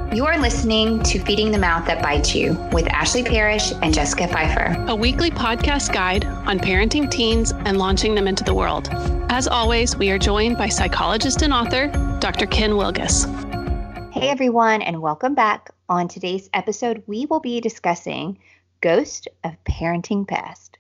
You are listening to Feeding the Mouth That Bites You with Ashley Parrish and Jessica Pfeiffer, a weekly podcast guide on parenting teens and launching them into the world. As always, we are joined by psychologist and author, Dr. Ken Wilgus. Hey everyone, and welcome back. On today's episode, we will be discussing Ghost of Parenting Past.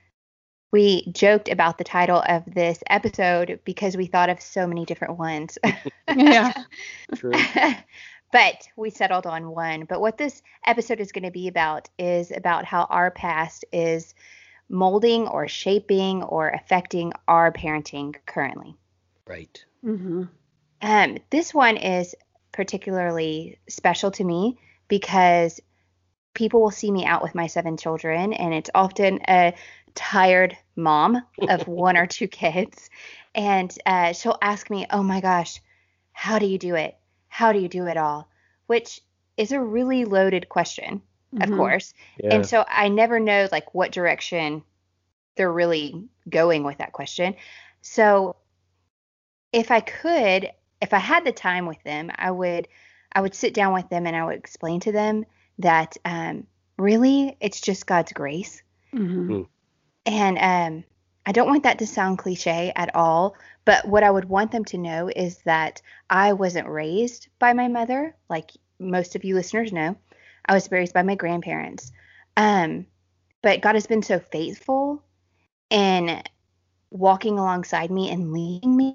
We joked about the title of this episode because we thought of so many different ones. Yeah, true. But we settled on one. But what this episode is going to be about is about how our past is molding or shaping or affecting our parenting currently. Right. Mm-hmm. This one is particularly special to me because people will see me out with my 7 children, and it's often a tired mom of 1 or 2 kids. And she'll ask me, oh my gosh, how do you do it? How do you do it all? Which is a really loaded question, of course. Yeah. And so I never know like what direction they're really going with that question. So if I had the time with them, I would sit down with them and I would explain to them that really it's just God's grace. Mm-hmm. And I don't want that to sound cliche at all, but what I would want them to know is that I wasn't raised by my mother, like most of you listeners know. I was raised by my grandparents. But God has been so faithful in walking alongside me and leading me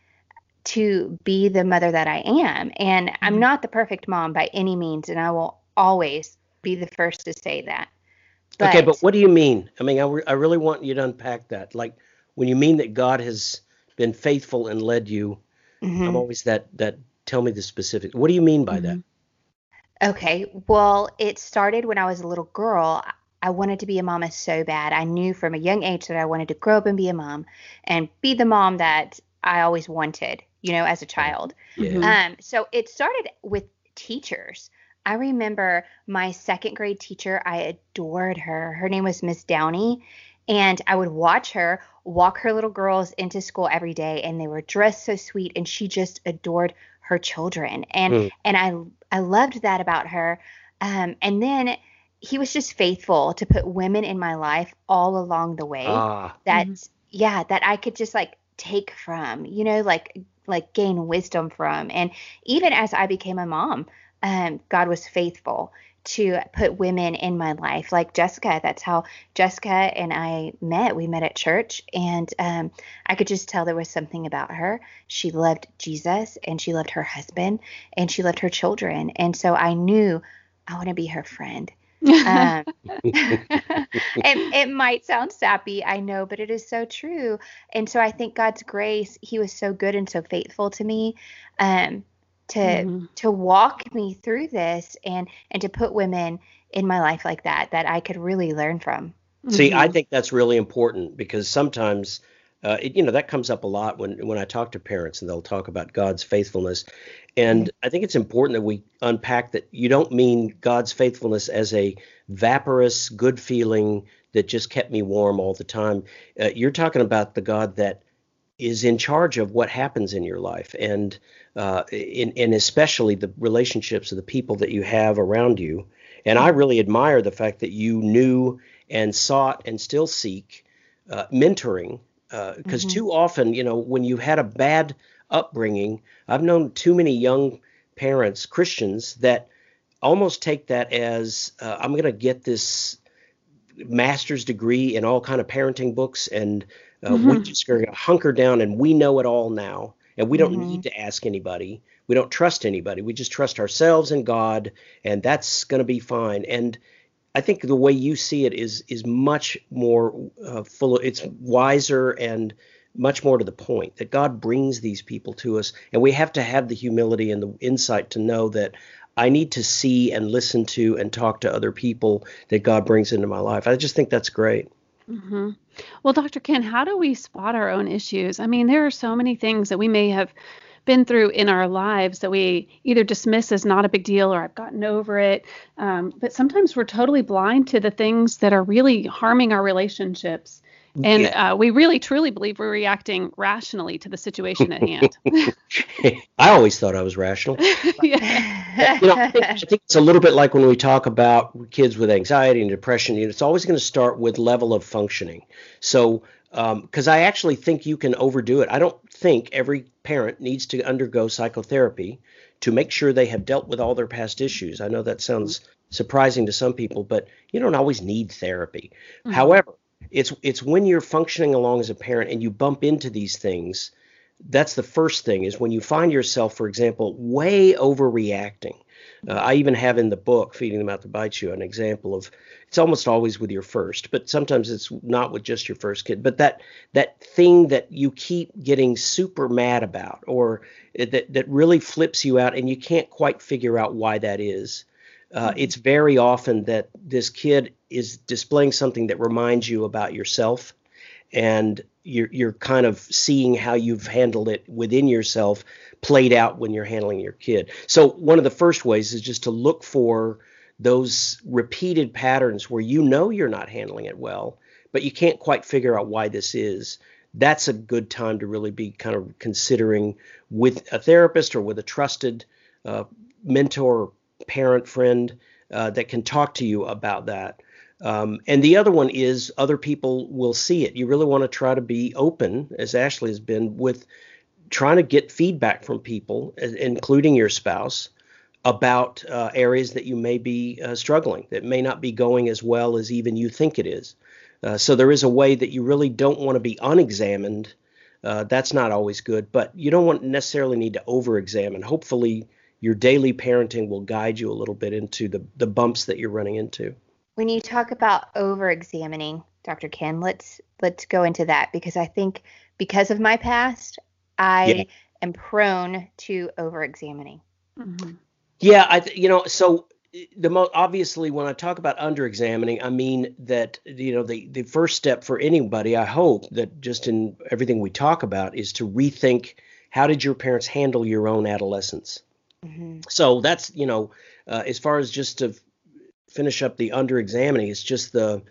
to be the mother that I am. And I'm not the perfect mom by any means, and I will always be the first to say that. Okay, but what do you mean? I mean, I really want you to unpack that. Like, when you mean that God has been faithful and led you, I'm always that tell me the specifics. What do you mean by that? Okay, well, it started when I was a little girl. I wanted to be a mama so bad. I knew from a young age that I wanted to grow up and be a mom and be the mom that I always wanted, as a child. Yeah. So it started with teachers. I remember my 2nd grade teacher. I adored her. Her name was Miss Downey, and I would watch her walk her little girls into school every day, and they were dressed so sweet, and she just adored her children. And I loved that about her. And then he was just faithful to put women in my life all along the way that I could just like take from, like gain wisdom from. And even as I became a mom, God was faithful to put women in my life, like Jessica. That's how Jessica and I met. We met at church, and I could just tell there was something about her. She loved Jesus, and she loved her husband, and she loved her children. And so I knew I want to be her friend. And it might sound sappy, I know, but it is so true. And so I think God's grace, he was so good and so faithful to me, to walk me through this and to put women in my life like that I could really learn from. See, I think that's really important because sometimes, that comes up a lot when I talk to parents, and they'll talk about God's faithfulness. And I think it's important that we unpack that you don't mean God's faithfulness as a vaporous, good feeling that just kept me warm all the time. You're talking about the God that is in charge of what happens in your life, and especially the relationships of the people that you have around you. And I really admire the fact that you knew and sought and still seek mentoring, because too often, when you had a bad upbringing, I've known too many young parents, Christians, that almost take that as I'm going to get this master's degree in all kind of parenting books, and we just are going to hunker down and we know it all now. And we don't need to ask anybody. We don't trust anybody. We just trust ourselves and God, and that's going to be fine. And I think the way you see it is much more it's wiser and much more to the point, that God brings these people to us, and we have to have the humility and the insight to know that I need to see and listen to and talk to other people that God brings into my life. I just think that's great. Mm-hmm. Well, Dr. Ken, how do we spot our own issues? I mean, there are so many things that we may have been through in our lives that we either dismiss as not a big deal or I've gotten over it. But sometimes we're totally blind to the things that are really harming our relationships. And we really, truly believe we're reacting rationally to the situation at hand. I always thought I was rational. Yeah. I think it's a little bit like when we talk about kids with anxiety and depression. It's always going to start with level of functioning. So, because I actually think you can overdo it. I don't think every parent needs to undergo psychotherapy to make sure they have dealt with all their past issues. I know that sounds surprising to some people, but you don't always need therapy. Mm-hmm. However, it's when you're functioning along as a parent and you bump into these things. That's the first thing, is when you find yourself, for example, way overreacting. I even have in the book, Feeding Them Out to Bite You, an example of, it's almost always with your first, but sometimes it's not with just your first kid. But that thing that you keep getting super mad about, or that really flips you out and you can't quite figure out why that is. It's very often that this kid is displaying something that reminds you about yourself, and you're kind of seeing how you've handled it within yourself played out when you're handling your kid. So one of the first ways is just to look for those repeated patterns where you're not handling it well, but you can't quite figure out why this is. That's a good time to really be kind of considering with a therapist or with a trusted mentor, parent, friend that can talk to you about that. And the other one is other people will see it. You really want to try to be open, as Ashley has been, with trying to get feedback from people, including your spouse, about areas that you may be struggling, that may not be going as well as even you think it is. So there is a way that you really don't want to be unexamined. That's not always good, but you don't necessarily need to over-examine. Hopefully your daily parenting will guide you a little bit into the bumps that you're running into. When you talk about over-examining, Dr. Ken, let's go into that, because I think because of my past, I am prone to over-examining. Mm-hmm. Yeah, so obviously when I talk about under-examining, I mean that, the first step for anybody, I hope, that just in everything we talk about, is to rethink, how did your parents handle your own adolescence? Mm-hmm. So that's, as far as just to finish up the under-examining, it's just it's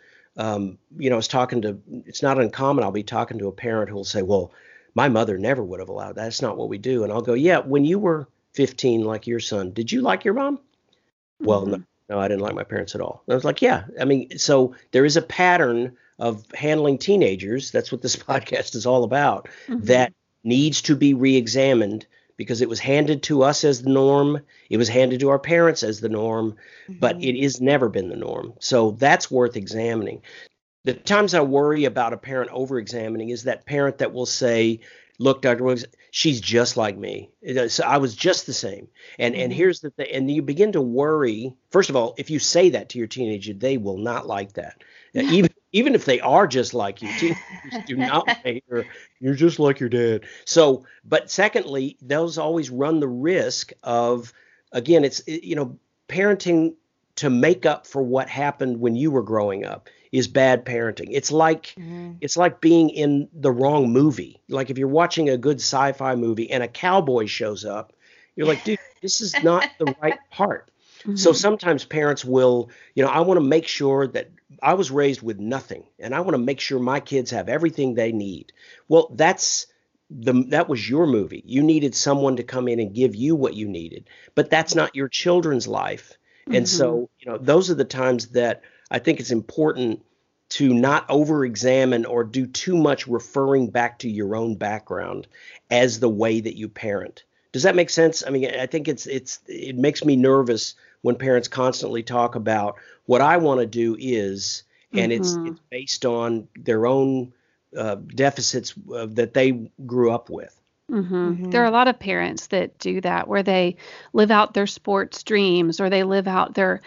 not uncommon. I'll be talking to a parent who will say, well, my mother never would have allowed that. That's not what we do. And I'll go, yeah, when you were 15, like your son, did you like your mom? Mm-hmm. Well, no, I didn't like my parents at all. And I was like, yeah, so there is a pattern of handling teenagers. That's what this podcast is all about. Mm-hmm. That needs to be re-examined, because it was handed to us as the norm. It was handed to our parents as the norm, but it has never been the norm. So that's worth examining. The times I worry about a parent over-examining is that parent that will say, look, Dr. Williams, she's just like me. So I was just the same. And here's the thing. And you begin to worry. First of all, if you say that to your teenager, they will not like that. Even if they are just like you, teenagers do not say, you're just like your dad. So, but secondly, those always run the risk of, again, parenting to make up for what happened when you were growing up is bad parenting. It's like being in the wrong movie. Like if you're watching a good sci-fi movie and a cowboy shows up, you're like, dude, this is not the right part. Mm-hmm. So sometimes parents will, I want to make sure that I was raised with nothing, and I want to make sure my kids have everything they need. Well, that was your movie. You needed someone to come in and give you what you needed, but that's not your children's life. Mm-hmm. And so, those are the times that I think it's important to not over-examine or do too much referring back to your own background as the way that you parent. Does that make sense? I think it makes me nervous when parents constantly talk about what I want to do is, and it's based on their own deficits that they grew up with. Mm-hmm. Mm-hmm. There are a lot of parents that do that, where they live out their sports dreams, or they live out their,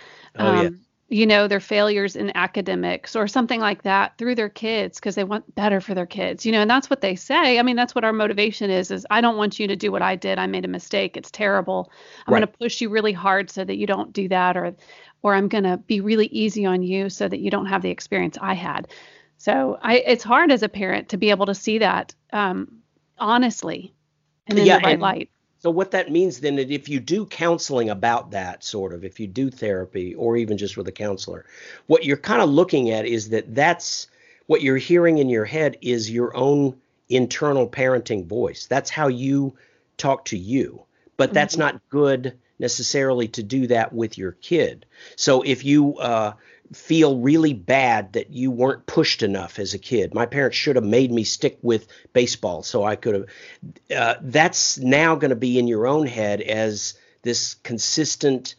their failures in academics or something like that through their kids, because they want better for their kids, and that's what they say. That's what our motivation is I don't want you to do what I did. I made a mistake. It's terrible. I'm going to push you really hard so that you don't do that, or I'm going to be really easy on you so that you don't have the experience I had. So it's hard as a parent to be able to see that honestly and in the right light. So what that means then, that if you do counseling about that, sort of, if you do therapy or even just with a counselor, what you're kind of looking at is that's what you're hearing in your head is your own internal parenting voice. That's how you talk to you. But that's not good necessarily to do that with your kid. So if you feel really bad that you weren't pushed enough as a kid, my parents should have made me stick with baseball so I could have, that's now going to be in your own head as this consistent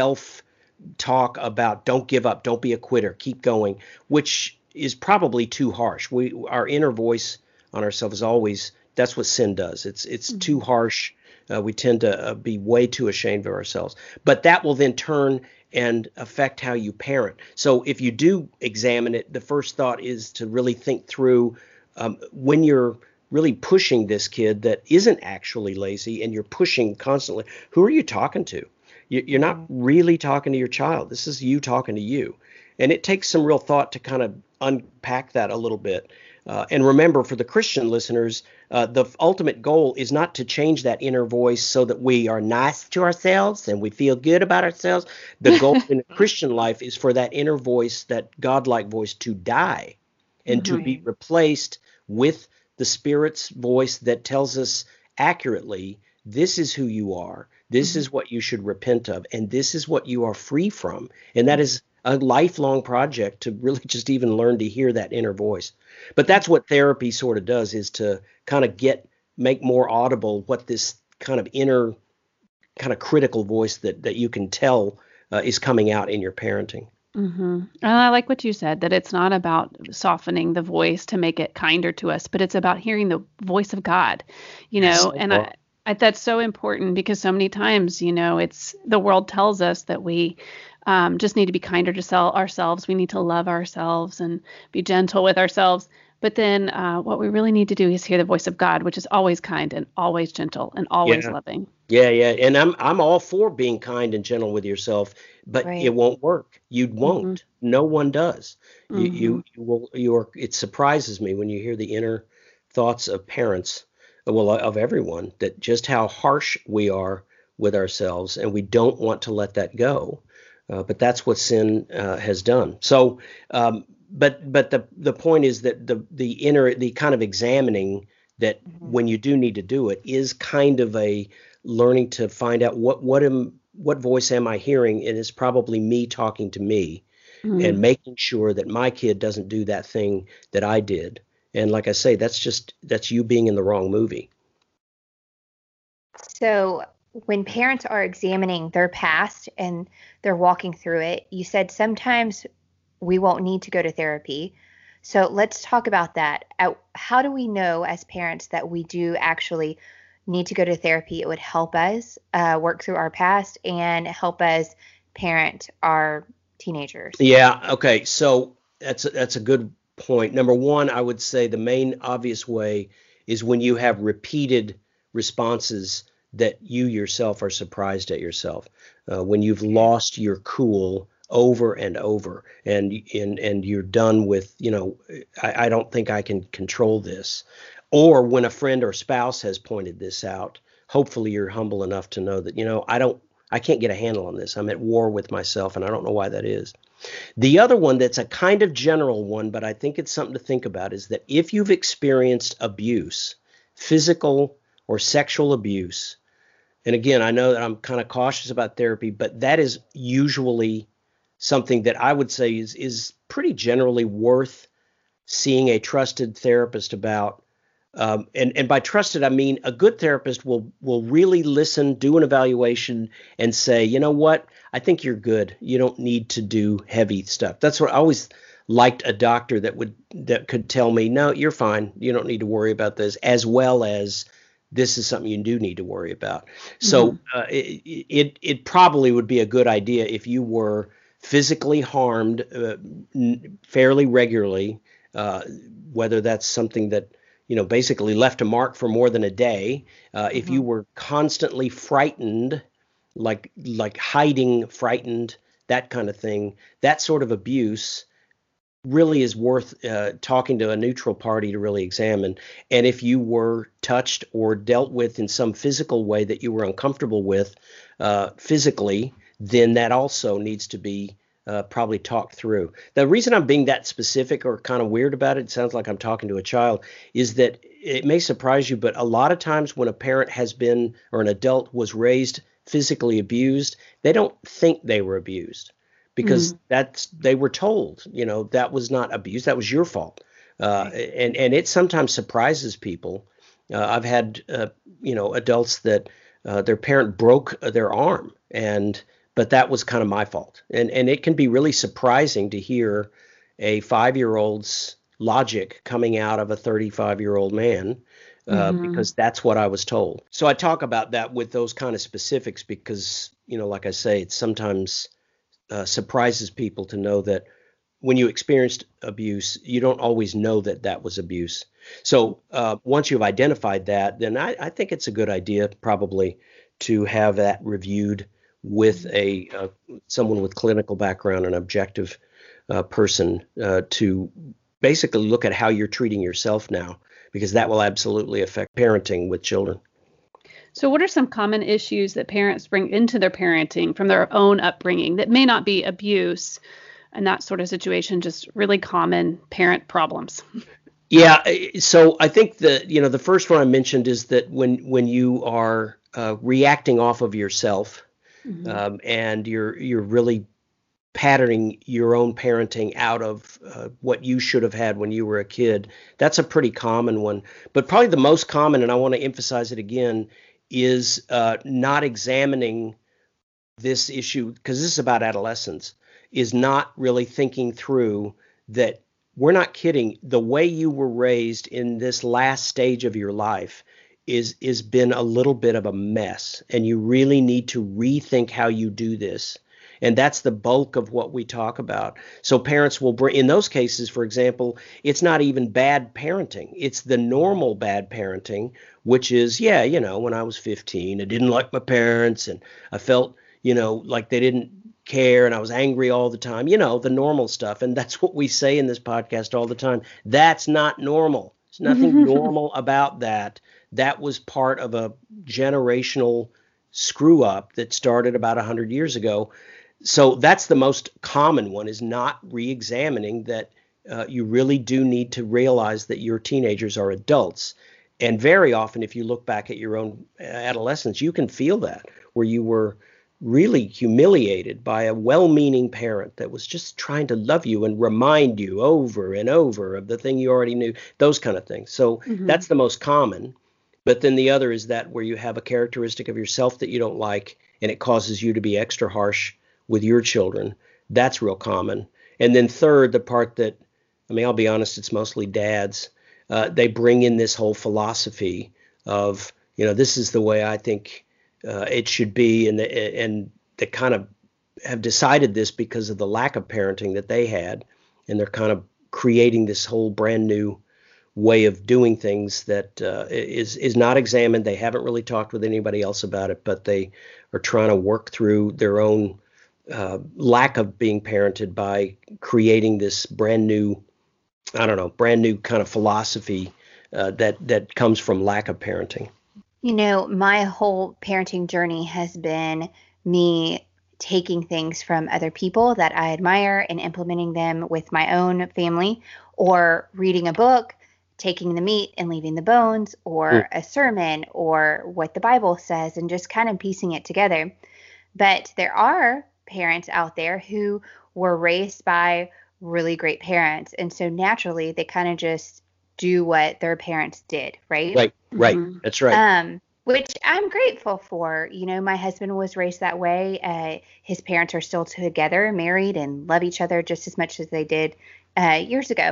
self-talk about don't give up, don't be a quitter, keep going, which is probably too harsh. Our inner voice on ourselves is always, that's what sin does. It's too harsh. We tend to be way too ashamed of ourselves. But that will then turn and affect how you parent. So if you do examine it, the first thought is to really think through when you're really pushing this kid that isn't actually lazy and you're pushing constantly, who are you talking to? You're not really talking to your child. This is you talking to you. And it takes some real thought to kind of unpack that a little bit. And remember, for the Christian listeners, the ultimate goal is not to change that inner voice so that we are nice to ourselves and we feel good about ourselves. The goal in a Christian life is for that inner voice, that godlike voice, to die and to be replaced with the Spirit's voice that tells us accurately, this is who you are, this is what you should repent of, and this is what you are free from. And that is a lifelong project to really just even learn to hear that inner voice. But that's what therapy sort of does, is to kind of make more audible what this kind of inner kind of critical voice that you can tell is coming out in your parenting. Mm-hmm. And I like what you said, that it's not about softening the voice to make it kinder to us, but it's about hearing the voice of God, and that's so important, because so many times, it's the world tells us that we just need to be kinder to ourselves. We need to love ourselves and be gentle with ourselves. But then what we really need to do is hear the voice of God, which is always kind and always gentle and always loving. Yeah. And I'm all for being kind and gentle with yourself, but it won't work. You won't. No one does. You will. It surprises me when you hear the inner thoughts of parents, of everyone, that just how harsh we are with ourselves, and we don't want to let that go. But that's what sin has done. So, but the point is that the kind of examining that when you do need to do it is kind of a learning to find out what voice am I hearing, and it's probably me talking to me, and making sure that my kid doesn't do that thing that I did. And like I say, that's you being in the wrong movie. So when parents are examining their past and they're walking through it, you said sometimes we won't need to go to therapy. So let's talk about that. How do we know as parents that we do actually need to go to therapy? It would help us work through our past and help us parent our teenagers. Yeah. Okay. So that's a good point. Number one, I would say the main obvious way is when you have repeated responses that you yourself are surprised at yourself, when you've lost your cool over and over, and you're done with, I don't think I can control this. Or when a friend or spouse has pointed this out, hopefully you're humble enough to know that, I can't get a handle on this. I'm at war with myself, and I don't know why that is. The other one that's a kind of general one, but I think it's something to think about, is that if you've experienced abuse, physical or sexual abuse, and again, I know that I'm kind of cautious about therapy, but that is usually something that I would say is pretty generally worth seeing a trusted therapist about. And by trusted, I mean a good therapist will really listen, do an evaluation, and say, you know what, I think you're good. You don't need to do heavy stuff. That's what I always liked, a doctor that could tell me, no, you're fine. You don't need to worry about this, as well as this is something you do need to worry about. So it probably would be a good idea if you were physically harmed fairly regularly, whether that's something that basically left a mark for more than a day. If you were constantly frightened, like hiding, frightened, that kind of thing, that sort of abuse really is worth talking to a neutral party to really examine. And if you were touched or dealt with in some physical way that you were uncomfortable with physically, then that also needs to be probably talked through. The reason I'm being that specific or kind of weird about it sounds like I'm talking to a child, is that it may surprise you, but a lot of times when a parent has been, or an adult was raised physically abused, they don't think they were abused because they were told, that was not abuse, that was your fault. And it sometimes surprises people. I've had, adults that their parent broke their arm, but that was kind of my fault. And it can be really surprising to hear a 5-year-old's logic coming out of a 35-year-old man, because that's what I was told. So I talk about that with those kind of specifics because, like I say, it sometimes surprises people to know that when you experienced abuse, you don't always know that that was abuse. So once you've identified that, then I think it's a good idea probably to have that reviewed with someone with clinical background, an objective person, to basically look at how you're treating yourself now, because that will absolutely affect parenting with children. So what are some common issues that parents bring into their parenting from their own upbringing that may not be abuse and that sort of situation, just really common parent problems? Yeah. So I think the first one I mentioned is that when you are reacting off of yourself, and you're really patterning your own parenting out of what you should have had when you were a kid, that's a pretty common one. But probably the most common, and I want to emphasize it again, is not examining this issue, because this is about adolescence, is not really thinking through that we're not kidding. The way you were raised in this last stage of your life is been a little bit of a mess, and you really need to rethink how you do this. And that's the bulk of what we talk about. So parents will bring, in those cases, for example, it's not even bad parenting. It's the normal bad parenting, which is, when I was 15, I didn't like my parents and I felt, like they didn't care and I was angry all the time, the normal stuff. And that's what we say in this podcast all the time. That's not normal. There's nothing normal about that. That was part of a generational screw up that started about 100 years ago. So that's the most common one, is not re-examining that you really do need to realize that your teenagers are adults. And very often, if you look back at your own adolescence, you can feel that, where you were really humiliated by a well-meaning parent that was just trying to love you and remind you over and over of the thing you already knew, those kind of things. So that's the most common. But then the other is that where you have a characteristic of yourself that you don't like, and it causes you to be extra harsh with your children. That's real common. And then third, the part that, I'll be honest, it's mostly dads. They bring in this whole philosophy of, this is the way I think it should be. And they kind of have decided this because of the lack of parenting that they had. And they're kind of creating this whole brand new way of doing things that is not examined. They haven't really talked with anybody else about it, but they are trying to work through their own lack of being parented by creating this brand new kind of philosophy that comes from lack of parenting. My whole parenting journey has been me taking things from other people that I admire and implementing them with my own family, or reading a book, taking the meat and leaving the bones, or a sermon, or what the Bible says, and just kind of piecing it together. But there are parents out there who were raised by really great parents, and so naturally they kind of just do what their parents did, right? Right. That's right. Which I'm grateful for. My husband was raised that way. His parents are still together, married, and love each other just as much as they did years ago.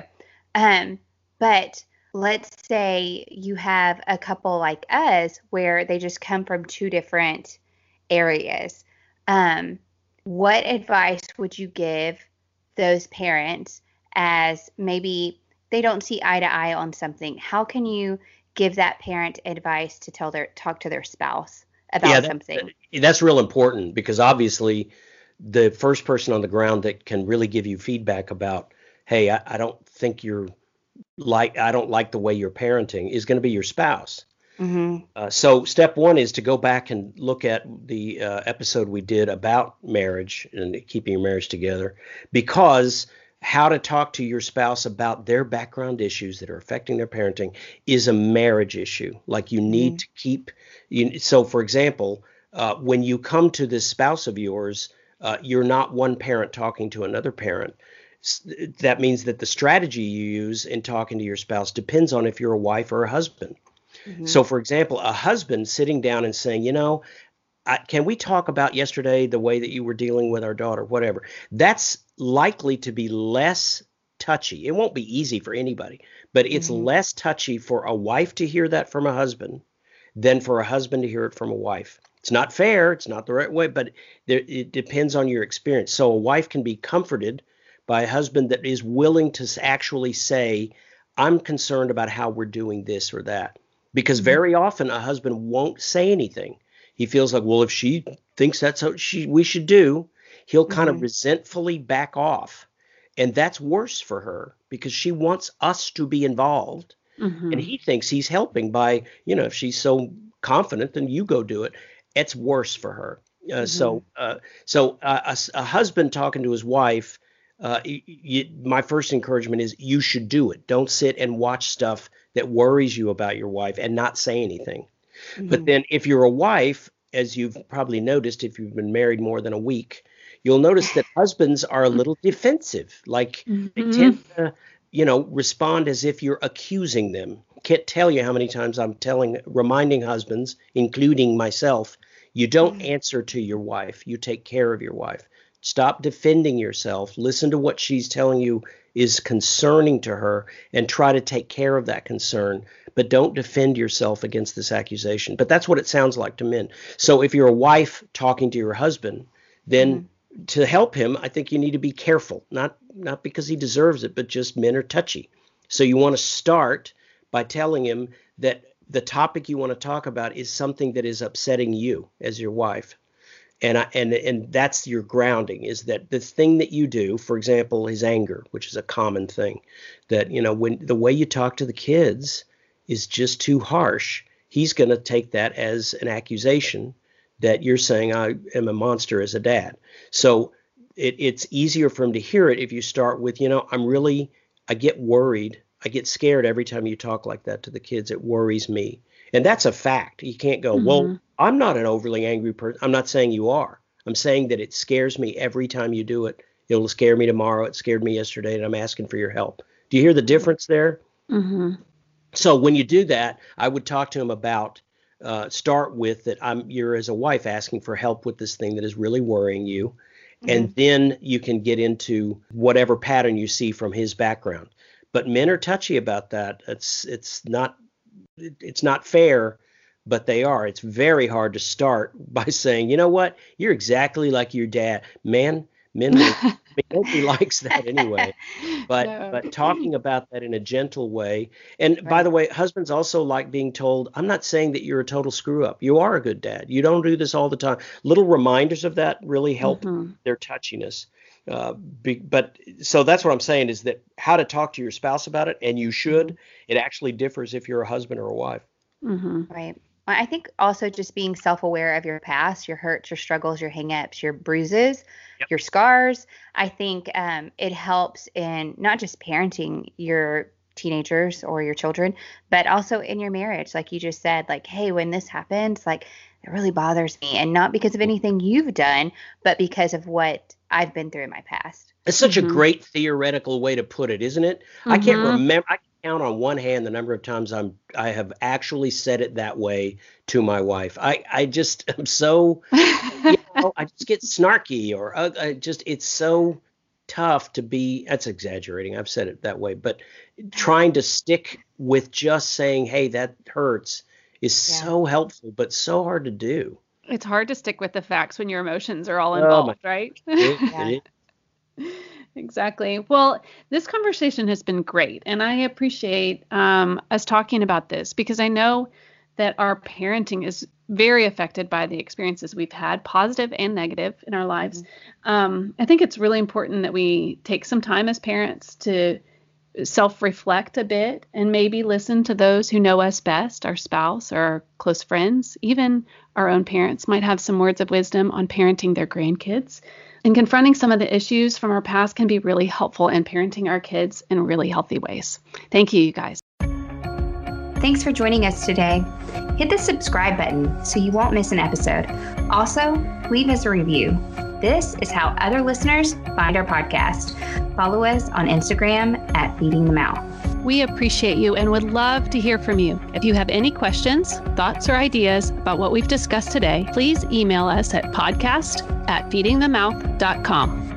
But let's say you have a couple like us where they just come from two different areas. What advice would you give those parents, as maybe they don't see eye to eye on something? How can you give that parent advice to talk to their spouse about something? That's real important, because obviously the first person on the ground that can really give you feedback about, hey, I don't think I don't like the way you're parenting, is going to be your spouse. So step one is to go back and look at the episode we did about marriage and keeping your marriage together, because how to talk to your spouse about their background issues that are affecting their parenting is a marriage issue. Like you need to keep, so for example, when you come to this spouse of yours, you're not one parent talking to another parent. That means that the strategy you use in talking to your spouse depends on if you're a wife or a husband. Mm-hmm. So, for example, a husband sitting down and saying, can we talk about yesterday, the way that you were dealing with our daughter, whatever? That's likely to be less touchy. It won't be easy for anybody, but it's less touchy for a wife to hear that from a husband than for a husband to hear it from a wife. It's not fair. It's not the right way, but it depends on your experience. So a wife can be comforted by a husband that is willing to actually say, I'm concerned about how we're doing this or that. Because very often a husband won't say anything. He feels like, well, if she thinks that's what we should do, he'll kind of resentfully back off. And that's worse for her because she wants us to be involved. And he thinks he's helping by, if she's so confident, then you go do it. It's worse for her. So a husband talking to his wife, my first encouragement is you should do it. Don't sit and watch stuff that worries you about your wife and not say anything. But then if you're a wife, as you've probably noticed, if you've been married more than a week, you'll notice that husbands are a little defensive. Like they tend to, respond as if you're accusing them. Can't tell you how many times I'm reminding husbands, including myself, you don't answer to your wife. You take care of your wife. Stop defending yourself. Listen to what she's telling you is concerning to her and try to take care of that concern. But don't defend yourself against this accusation. But that's what it sounds like to men. So if you're a wife talking to your husband, then to help him, I think you need to be careful. Not because he deserves it, but just men are touchy. So you want to start by telling him that the topic you want to talk about is something that is upsetting you as your wife. And that's your grounding, is that the thing that you do, for example, is anger, which is a common thing, that, when the way you talk to the kids is just too harsh, he's going to take that as an accusation that you're saying I am a monster as a dad. So it's easier for him to hear it if you start with, I get worried. I get scared every time you talk like that to the kids. It worries me. And that's a fact. You can't go, well, I'm not an overly angry person. I'm not saying you are. I'm saying that it scares me every time you do it. It'll scare me tomorrow. It scared me yesterday, and I'm asking for your help. Do you hear the difference there? So when you do that, I would talk to him about, start with that you're as a wife asking for help with this thing that is really worrying you. And then you can get into whatever pattern you see from his background. But men are touchy about that. It's not fair, but they are. It's very hard to start by saying, you know what, you're exactly like your dad. Men nobody likes that anyway. But talking about that in a gentle way. And by the way, husbands also like being told, I'm not saying that you're a total screw up. You are a good dad. You don't do this all the time. Little reminders of that really help their touchiness. But so that's what I'm saying, is that how to talk to your spouse about it, and you should. It actually differs if you're a husband or a wife. Right. I think also just being self-aware of your past, your hurts, your struggles, your hang-ups, your bruises, your scars. I think it helps in not just parenting your teenagers or your children, but also in your marriage. Like you just said, like, hey, when this happens, like, it really bothers me. And not because of anything you've done, but because of what I've been through in my past. It's such a great theoretical way to put it, isn't it? I can't remember. I can count on one hand the number of times I have actually said it that way to my wife. I just am so, I just get snarky, or it's so tough to be. That's exaggerating. I've said it that way, but trying to stick with just saying, hey, that hurts is so helpful, but so hard to do. It's hard to stick with the facts when your emotions are all involved, right? Exactly. Well, this conversation has been great, and I appreciate us talking about this, because I know that our parenting is very affected by the experiences we've had, positive and negative, in our lives. I think it's really important that we take some time as parents to self-reflect a bit and maybe listen to those who know us best, our spouse or our close friends. Even our own parents might have some words of wisdom on parenting their grandkids. And confronting some of the issues from our past can be really helpful in parenting our kids in really healthy ways. Thank you, you guys. Thanks for joining us today. Hit the subscribe button so you won't miss an episode. Also, leave us a review. This is how other listeners find our podcast. Follow us on Instagram at Feeding the Mouth. We appreciate you and would love to hear from you. If you have any questions, thoughts, or ideas about what we've discussed today, please email us at podcast@feedingthemouth.com.